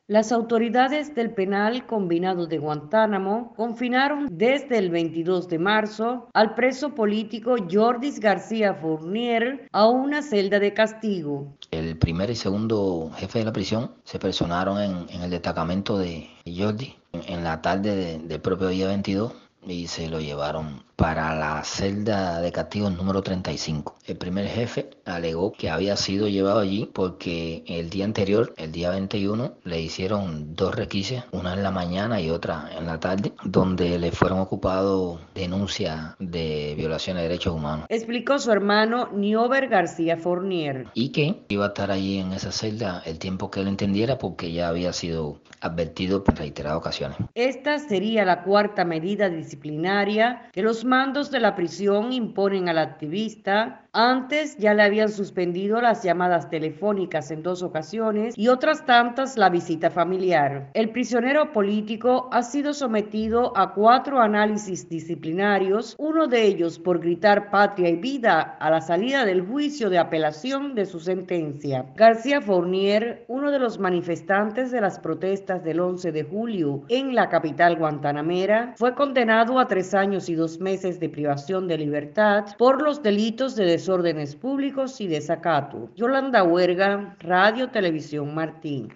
Las autoridades del penal combinado de Guantánamo confinaron desde el 22 de marzo al preso político Jordis García Fournier a una celda de castigo. El primer y segundo jefe de la prisión se personaron en el destacamento de Jordi en la tarde del propio día 22 y se lo llevaron para la celda de castigo número 35. El primer jefe alegó que había sido llevado allí porque el día anterior, el día 21, le hicieron dos requisas, una en la mañana y otra en la tarde, donde le fueron ocupados denuncias de violaciones de derechos humanos. Explicó su hermano Niober García Fournier. Y que iba a estar allí en esa celda el tiempo que él entendiera porque ya había sido advertido en reiteradas ocasiones. Esta sería la cuarta medida disciplinaria que los mandos de la prisión imponen al activista. Antes ya le habían suspendido las llamadas telefónicas en 2 ocasiones y otras tantas la visita familiar. El prisionero político ha sido sometido a 4 análisis disciplinarios, uno de ellos por gritar patria y vida a la salida del juicio de apelación de su sentencia. García Fournier, uno de los manifestantes de las protestas del 11 de julio en la capital guantanamera, fue condenado a 3 años y 2 meses de privación de libertad por los delitos de desórdenes públicos y desacato. Yolanda Huerga, Radio Televisión Martín.